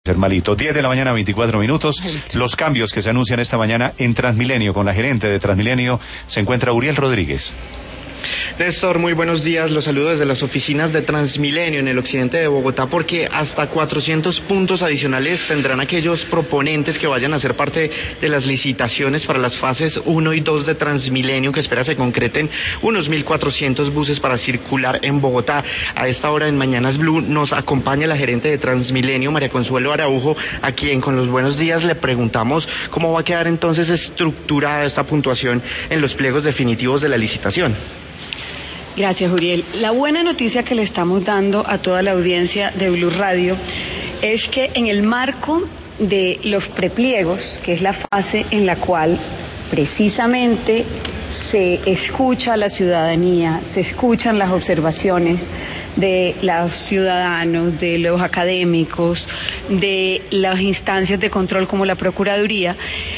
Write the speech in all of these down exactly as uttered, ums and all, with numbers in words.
Ser malito. diez de la mañana, veinticuatro minutos. Los cambios que se anuncian esta mañana en Transmilenio. Con la gerente de Transmilenio se encuentra Uriel Rodríguez. Néstor, muy buenos días. Los saludo desde las oficinas de Transmilenio en el occidente de Bogotá, porque hasta cuatrocientos puntos adicionales tendrán aquellos proponentes que vayan a ser parte de las licitaciones para las fases uno y dos de Transmilenio, que espera se concreten unos mil cuatrocientos buses para circular en Bogotá. A esta hora en Mañanas Blue nos acompaña la gerente de Transmilenio, María Consuelo Araujo, a quien con los buenos días le preguntamos cómo va a quedar entonces estructurada esta puntuación en los pliegos definitivos de la licitación. Gracias, Uriel. La buena noticia que le estamos dando a toda la audiencia de Blue Radio es que en el marco de los prepliegos, que es la fase en la cual precisamente se escucha a la ciudadanía, se escuchan las observaciones de los ciudadanos, de los académicos, de las instancias de control como la Procuraduría,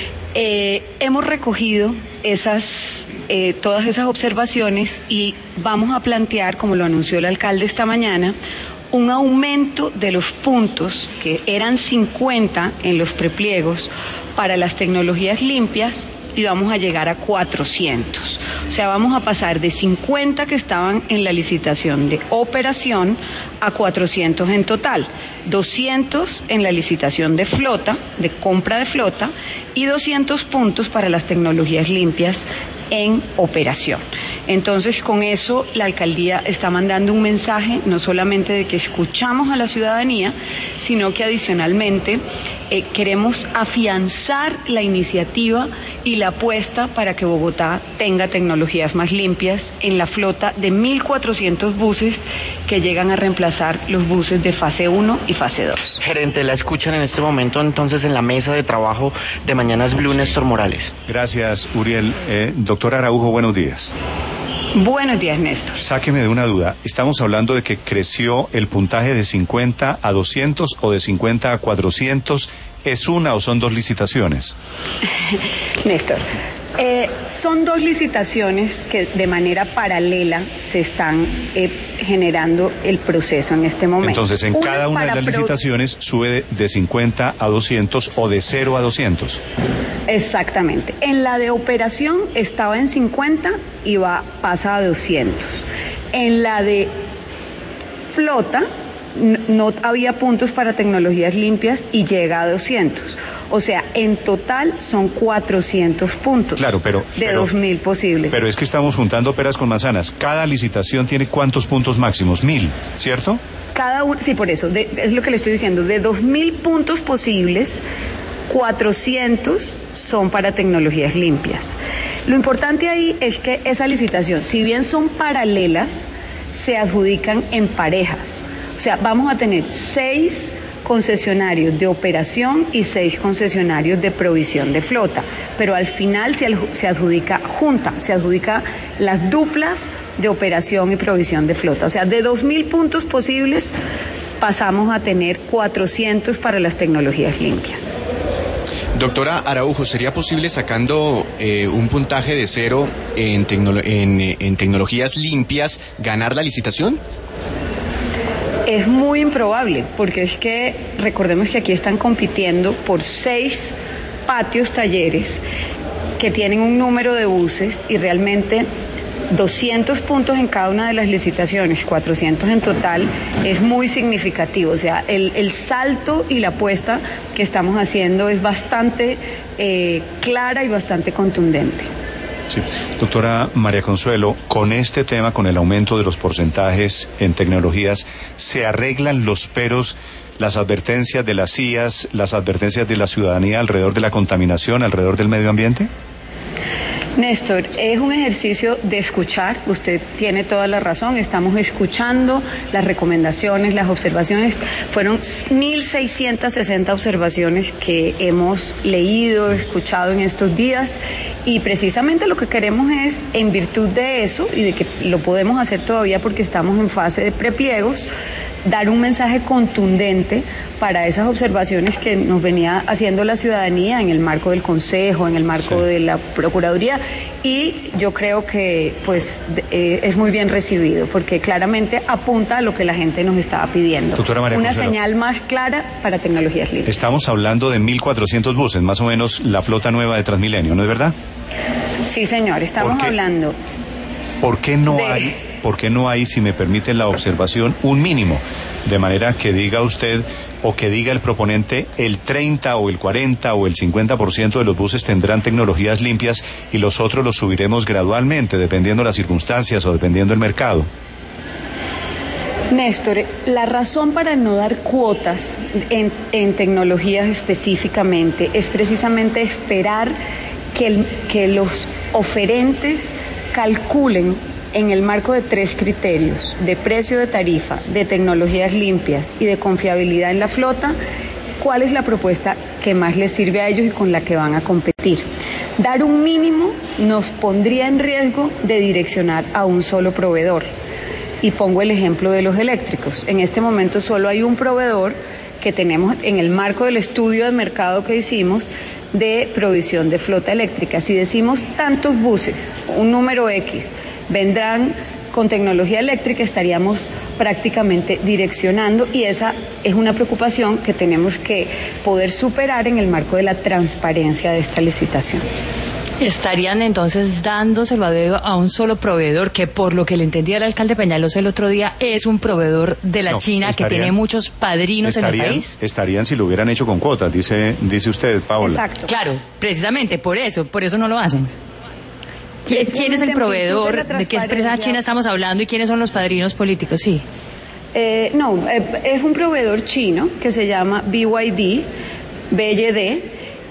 Eh, hemos recogido esas, eh, todas esas observaciones y vamos a plantear, como lo anunció el alcalde esta mañana, un aumento de los puntos que eran cincuenta en los prepliegos para las tecnologías limpias y vamos a llegar a cuatrocientos. O sea, vamos a pasar de cincuenta que estaban en la licitación de operación a cuatrocientos en total. doscientos en la licitación de flota, de compra de flota, y doscientos puntos para las tecnologías limpias en operación. Entonces, con eso la alcaldía está mandando un mensaje no solamente de que escuchamos a la ciudadanía, sino que adicionalmente eh, queremos afianzar la iniciativa y la apuesta para que Bogotá tenga tecnologías más limpias en la flota de mil cuatrocientos buses que llegan a reemplazar los buses de fase uno y fase dos. Gerente, la escuchan en este momento entonces en la mesa de trabajo de Mañanas Blue, Néstor Morales. Gracias, Uriel. Eh, doctor Araujo, buenos días. Buenos días, Néstor. Sáqueme de una duda. ¿Estamos hablando de que creció el puntaje de cincuenta a doscientos o de cincuenta a cuatrocientos? ¿Es una o son dos licitaciones? Néstor, eh, son dos licitaciones que de manera paralela se están eh, generando el proceso en este momento. Entonces, en una cada una de las pro... licitaciones sube de, de cincuenta a doscientos o de cero a doscientos. Exactamente. En la de operación estaba en cincuenta y va, pasa a doscientos. En la de flota no había puntos para tecnologías limpias y llega a doscientos. O sea, en total son cuatrocientos puntos. Claro, pero de pero, dos mil posibles. Pero es que estamos juntando peras con manzanas. Cada licitación tiene ¿cuántos puntos máximos? Mil, ¿cierto? Cada uno, sí, por eso, de, es lo que le estoy diciendo. De dos mil puntos posibles, cuatrocientos son para tecnologías limpias. Lo importante ahí es que esa licitación, si bien son paralelas, se adjudican en parejas. O sea, vamos a tener seis concesionarios de operación y seis concesionarios de provisión de flota, pero al final se, se adjudica junta, se adjudica las duplas de operación y provisión de flota. O sea, de dos mil puntos posibles pasamos a tener cuatrocientos para las tecnologías limpias. Doctora Araujo, ¿sería posible, sacando eh, un puntaje de cero en, tecno- en, en tecnologías limpias, ganar la licitación? Es muy improbable, porque es que recordemos que aquí están compitiendo por seis patios talleres que tienen un número de buses y realmente doscientos puntos en cada una de las licitaciones, cuatrocientos en total, es muy significativo. O sea, el, el salto y la apuesta que estamos haciendo es bastante eh, clara y bastante contundente. Sí. Doctora María Consuelo, con este tema, con el aumento de los porcentajes en tecnologías, ¿se arreglan los peros, las advertencias de las C I As, las advertencias de la ciudadanía alrededor de la contaminación, alrededor del medio ambiente? Néstor, es un ejercicio de escuchar, usted tiene toda la razón, estamos escuchando las recomendaciones, las observaciones, fueron mil seiscientas sesenta observaciones que hemos leído, escuchado en estos días Y precisamente lo que queremos es, en virtud de eso, y de que lo podemos hacer todavía porque estamos en fase de prepliegos, dar un mensaje contundente para esas observaciones que nos venía haciendo la ciudadanía en el marco del Consejo, en el marco sí. de la Procuraduría, y yo creo que pues eh, es muy bien recibido, porque claramente apunta a lo que la gente nos estaba pidiendo. Doctora María Una Consuelo, señal más clara para tecnologías limpias. Estamos hablando de mil cuatrocientos buses, más o menos la flota nueva de Transmilenio, ¿no es verdad? Sí, señor, estamos ¿Por qué, hablando. ¿Por qué no de... hay, por qué no hay, si me permite la observación, un mínimo? De manera que diga usted, o que diga el proponente, el treinta o el cuarenta o el cincuenta por ciento de los buses tendrán tecnologías limpias y los otros los subiremos gradualmente, dependiendo de las circunstancias o dependiendo del mercado. Néstor, la razón para no dar cuotas en, en tecnologías específicamente es precisamente esperar que, el, que los oferentes calculen en el marco de tres criterios, de precio de tarifa, de tecnologías limpias y de confiabilidad en la flota, cuál es la propuesta que más les sirve a ellos y con la que van a competir. Dar un mínimo nos pondría en riesgo de direccionar a un solo proveedor. Y pongo el ejemplo de los eléctricos. En este momento solo hay un proveedor que tenemos en el marco del estudio de mercado que hicimos de provisión de flota eléctrica. Si decimos tantos buses, un número X, vendrán con tecnología eléctrica, estaríamos prácticamente direccionando, y esa es una preocupación que tenemos que poder superar en el marco de la transparencia de esta licitación. Estarían entonces dándoselo a dedo a un solo proveedor, que por lo que le entendía el alcalde Peñalosa el otro día, es un proveedor de la no, China que tiene muchos padrinos en el país. Estarían si lo hubieran hecho con cuotas, dice dice usted, Paola. Exacto. Claro, precisamente por eso, por eso no lo hacen. ¿Quién, ¿quién es el proveedor? ¿De, ¿De qué empresa china estamos hablando y quiénes son los padrinos políticos? Sí. Eh, no, eh, es un proveedor chino que se llama B Y D, B Y D,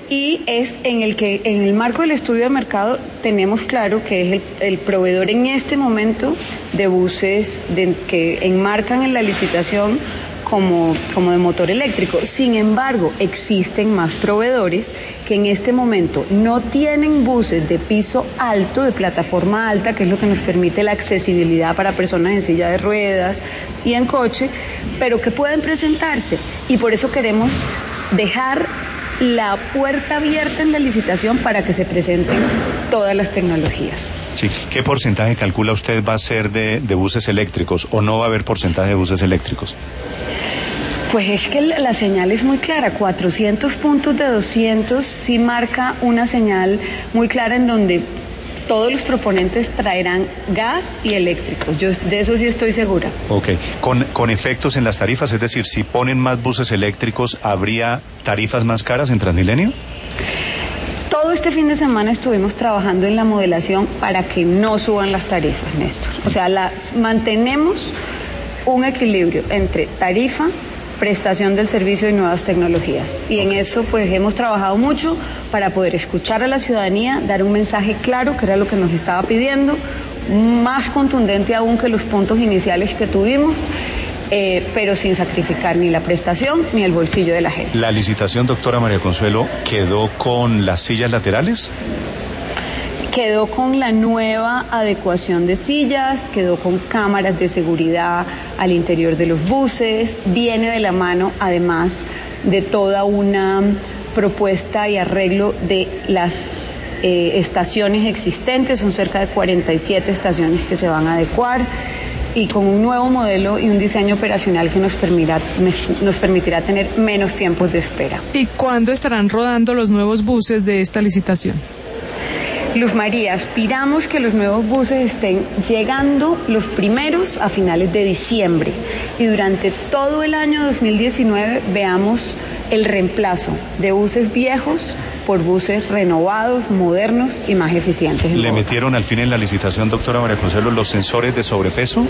y es en el que, en el marco del estudio de mercado, tenemos claro que es el, el proveedor en este momento de buses de, que enmarcan en la licitación como, como de motor eléctrico. Sin embargo, existen más proveedores que en este momento no tienen buses de piso alto, de plataforma alta, que es lo que nos permite la accesibilidad para personas en silla de ruedas y en coche, pero que pueden presentarse. Y por eso queremos dejar la puerta abierta en la licitación para que se presenten todas las tecnologías. Sí. ¿Qué porcentaje calcula usted va a ser de, de buses eléctricos, o no va a haber porcentaje de buses eléctricos? Pues es que la señal es muy clara, cuatrocientos puntos de doscientos sí marca una señal muy clara en donde todos los proponentes traerán gas y eléctricos, yo de eso sí estoy segura. Ok, con, con efectos en las tarifas, es decir, si ponen más buses eléctricos, ¿habría tarifas más caras en Transmilenio? Todo este fin de semana estuvimos trabajando en la modelación para que no suban las tarifas, Néstor. O sea, las, mantenemos un equilibrio entre tarifa, prestación del servicio y nuevas tecnologías. Y en eso pues hemos trabajado mucho para poder escuchar a la ciudadanía, dar un mensaje claro, que era lo que nos estaba pidiendo, más contundente aún que los puntos iniciales que tuvimos, eh, pero sin sacrificar ni la prestación ni el bolsillo de la gente. ¿La licitación, doctora María Consuelo, quedó con las sillas laterales? Quedó con la nueva adecuación de sillas, quedó con cámaras de seguridad al interior de los buses, viene de la mano además de toda una propuesta y arreglo de las eh, estaciones existentes, son cerca de cuarenta y siete estaciones que se van a adecuar, y con un nuevo modelo y un diseño operacional que nos permitirá, nos permitirá tener menos tiempos de espera. ¿Y cuándo estarán rodando los nuevos buses de esta licitación? Luz María, aspiramos que los nuevos buses estén llegando los primeros a finales de diciembre, y durante todo el año dos mil diecinueve veamos el reemplazo de buses viejos por buses renovados, modernos y más eficientes. ¿Le metieron al fin en la licitación, doctora María Consuelo, los sensores de sobrepeso?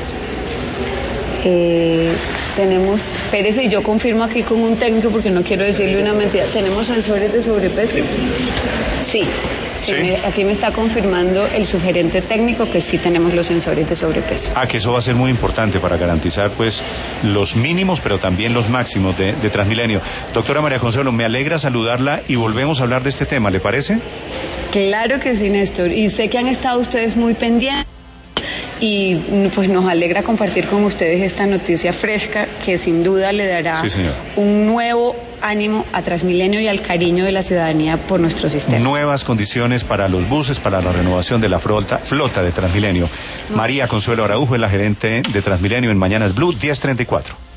Eh, tenemos, espérese, yo confirmo aquí con un técnico porque no quiero decirle una mentira. ¿Tenemos sensores de sobrepeso? Sí. Sí, ¿Sí? Me, aquí me está confirmando el sugerente técnico que sí tenemos los sensores de sobrepeso. Ah, que eso va a ser muy importante para garantizar pues los mínimos, pero también los máximos de, de Transmilenio. Doctora María Consuelo, me alegra saludarla y volvemos a hablar de este tema, ¿le parece? Claro que sí, Néstor, y sé que han estado ustedes muy pendientes y pues nos alegra compartir con ustedes esta noticia fresca que sin duda le dará sí, un nuevo ánimo a Transmilenio y al cariño de la ciudadanía por nuestro sistema. Nuevas condiciones para los buses, para la renovación de la flota, flota de Transmilenio. María Consuelo Araujo es la gerente de Transmilenio en Mañanas Blue diez treinta y cuatro.